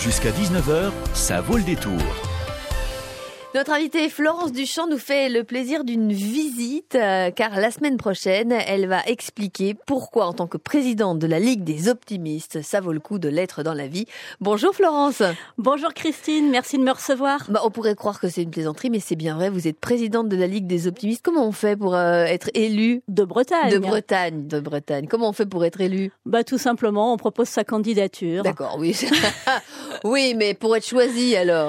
Jusqu'à 19h, ça vaut le détour. Notre invitée Florence Duchamp nous fait le plaisir d'une visite car la semaine prochaine, elle va expliquer pourquoi en tant que présidente de la Ligue des optimistes, ça vaut le coup de l'être dans la vie. Bonjour Florence. Bonjour Christine, merci de me recevoir. On pourrait croire que c'est une plaisanterie, mais c'est bien vrai, vous êtes présidente de la Ligue des optimistes. Comment on fait pour être élue de Bretagne? De Bretagne. Comment on fait pour être élue? Tout simplement, on propose sa candidature. D'accord, oui. Oui, mais pour être choisie alors?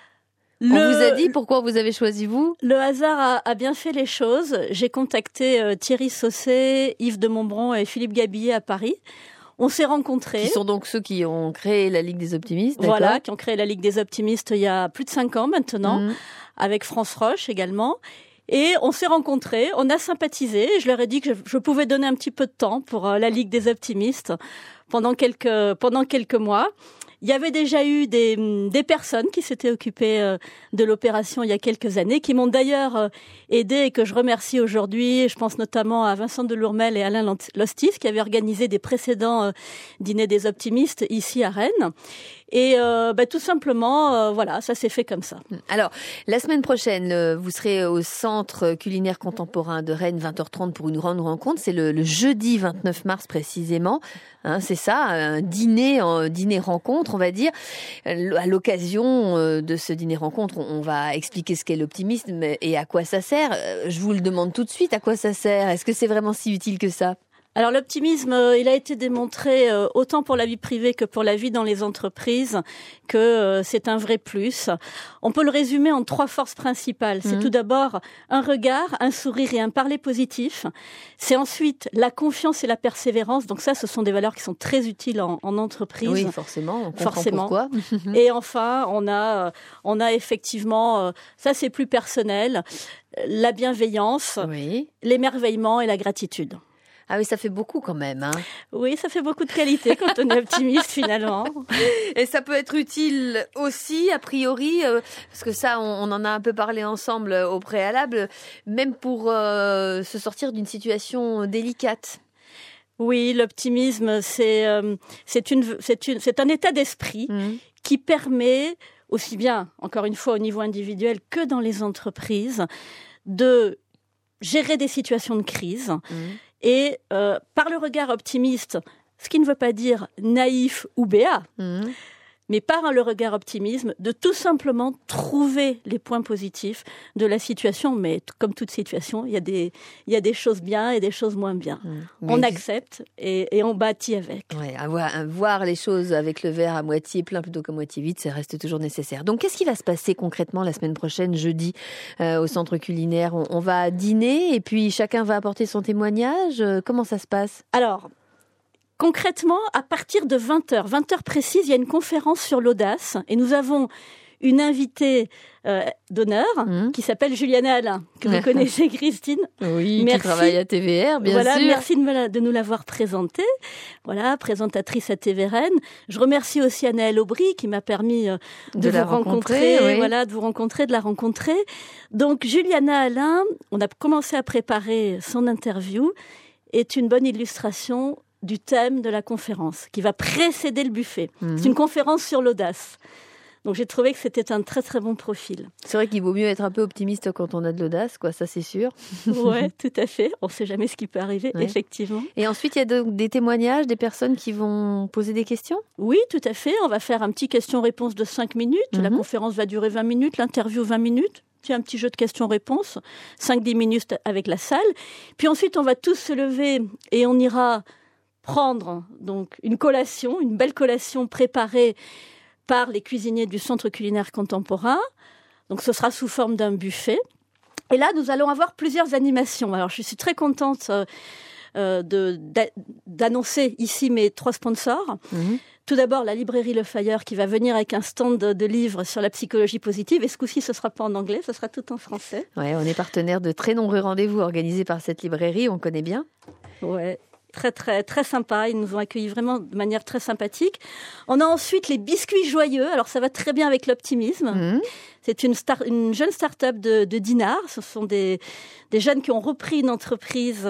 On vous a dit pourquoi vous avez choisi vous? Le hasard a bien fait les choses. J'ai contacté Thierry Sausset, Yves de Montbron et Philippe Gabillet à Paris. On s'est rencontrés. Qui sont donc ceux qui ont créé la Ligue des optimistes, d'accord? Voilà, qui ont créé la Ligue des optimistes il y a plus de 5 ans maintenant, avec France Roche également. Et on s'est rencontrés, on a sympathisé. Je leur ai dit que je pouvais donner un petit peu de temps pour la Ligue des optimistes pendant quelques mois. Il y avait déjà eu des personnes qui s'étaient occupées de l'opération il y a quelques années, qui m'ont d'ailleurs aidé et que je remercie aujourd'hui. Je pense notamment à Vincent Delourmel et Alain Lostis qui avaient organisé des précédents dîners des optimistes ici à Rennes. Et tout simplement, voilà, ça s'est fait comme ça. Alors, la semaine prochaine, vous serez au Centre culinaire contemporain de Rennes, 20h30 pour une grande rencontre. C'est le jeudi 29 mars précisément. Hein, c'est ça, un dîner rencontre, on va dire. À l'occasion de ce dîner rencontre, on va expliquer ce qu'est l'optimisme et à quoi ça sert. Je vous le demande tout de suite, à quoi ça sert? Est-ce que c'est vraiment si utile que ça? Alors l'optimisme, il a été démontré autant pour la vie privée que pour la vie dans les entreprises que c'est un vrai plus. On peut le résumer en 3 forces principales. C'est tout d'abord un regard, un sourire et un parler positif. C'est ensuite la confiance et la persévérance. Donc ça, ce sont des valeurs qui sont très utiles en entreprise. Oui, forcément. On comprend pourquoi. Et enfin, on a effectivement, ça c'est plus personnel, la bienveillance, l'émerveillement et la gratitude. Ah oui, ça fait beaucoup quand même. Hein. Oui, ça fait beaucoup de qualité quand on est optimiste finalement. Et ça peut être utile aussi, a priori, parce que ça, on en a un peu parlé ensemble au préalable, même pour se sortir d'une situation délicate. Oui, l'optimisme, c'est un état d'esprit qui permet, aussi bien, encore une fois, au niveau individuel que dans les entreprises, de gérer des situations de crise. Et par le regard optimiste, ce qui ne veut pas dire naïf ou béat, mais par le regard optimisme, de tout simplement trouver les points positifs de la situation. Mais comme toute situation, il y a des choses bien et des choses moins bien. On accepte et on bâtit avec. Ouais, voir les choses avec le verre à moitié plein plutôt qu'à moitié vide, ça reste toujours nécessaire. Donc, qu'est-ce qui va se passer concrètement la semaine prochaine, jeudi, au centre culinaire? On va dîner et puis chacun va apporter son témoignage. Comment ça se passe? Alors, concrètement, à partir de 20h précise, il y a une conférence sur l'audace et nous avons une invitée d'honneur qui s'appelle Juliana Alain, que vous connaissez Christine. Oui, merci. Qui travaille à TVR, bien sûr. Merci de nous l'avoir présentée. Voilà, présentatrice à TV Rennes. Je remercie aussi Anaëlle Aubry qui m'a permis de vous rencontrer. Voilà, de vous rencontrer, de la rencontrer. Donc Juliana Alain, on a commencé à préparer son interview, est une bonne illustration du thème de la conférence, qui va précéder le buffet. C'est une conférence sur l'audace. Donc j'ai trouvé que c'était un très très bon profil. C'est vrai qu'il vaut mieux être un peu optimiste quand on a de l'audace, quoi, ça c'est sûr. Oui, tout à fait. On ne sait jamais ce qui peut arriver, effectivement. Et ensuite, il y a des témoignages, des personnes qui vont poser des questions? Oui, tout à fait. On va faire un petit question-réponse de 5 minutes. La conférence va durer 20 minutes, l'interview 20 minutes. Puis un petit jeu de questions-réponses, 5-10 minutes avec la salle. Puis ensuite, on va tous se lever et on ira prendre donc une collation, une belle collation préparée par les cuisiniers du Centre culinaire contemporain. Donc ce sera sous forme d'un buffet. Et là, nous allons avoir plusieurs animations. Alors je suis très contente d'annoncer ici mes 3 sponsors. Tout d'abord, la librairie Le Fayeur qui va venir avec un stand de livres sur la psychologie positive. Et ce coup-ci, ce ne sera pas en anglais, ce sera tout en français. Ouais, on est partenaire de très nombreux rendez-vous organisés par cette librairie, on connaît bien. Ouais. Très, très, très sympa. Ils nous ont accueillis vraiment de manière très sympathique. On a ensuite les biscuits joyeux. Alors, ça va très bien avec l'optimisme. C'est une jeune start-up de Dinard. Ce sont des jeunes qui ont repris une entreprise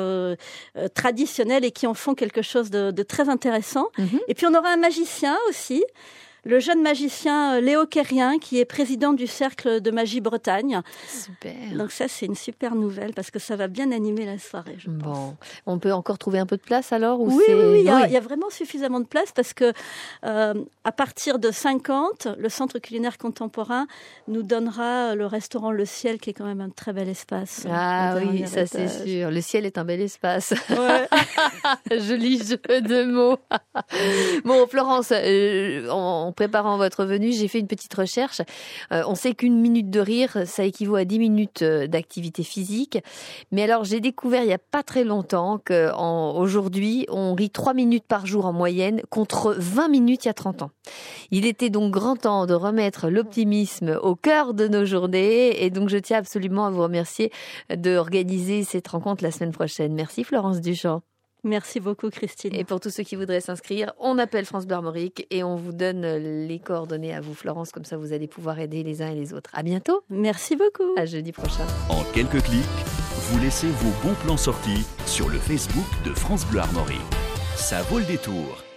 traditionnelle et qui en font quelque chose de très intéressant. Et puis, on aura un magicien aussi. le jeune magicien Léo Kérien, qui est président du Cercle de Magie Bretagne. Super. Donc ça, c'est une super nouvelle parce que ça va bien animer la soirée, je pense. Bon, on peut encore trouver un peu de place alors ou Oui, c'est... il y a vraiment suffisamment de place parce que à partir de 50, le Centre culinaire contemporain nous donnera le restaurant Le Ciel, qui est quand même un très bel espace. Ah au oui, dernier ça c'est étage. sûr. Le ciel est un bel espace. Ouais. Joli jeu de mots. Bon, Florence, en préparant votre venue, j'ai fait une petite recherche. On sait qu'1 minute de rire, ça équivaut à 10 minutes d'activité physique. Mais alors, j'ai découvert il n'y a pas très longtemps qu'aujourd'hui, on rit 3 minutes par jour en moyenne contre 20 minutes il y a 30 ans. Il était donc grand temps de remettre l'optimisme au cœur de nos journées. Et donc, je tiens absolument à vous remercier d'organiser cette rencontre la semaine prochaine. Merci Florence Duchamp. Merci beaucoup, Christine. Et pour tous ceux qui voudraient s'inscrire, on appelle France Bleu Armorique et on vous donne les coordonnées à vous, Florence. Comme ça, vous allez pouvoir aider les uns et les autres. À bientôt. Merci beaucoup. À jeudi prochain. En quelques clics, vous laissez vos bons plans sortis sur le Facebook de France Bleu Armorique. Ça vaut le détour.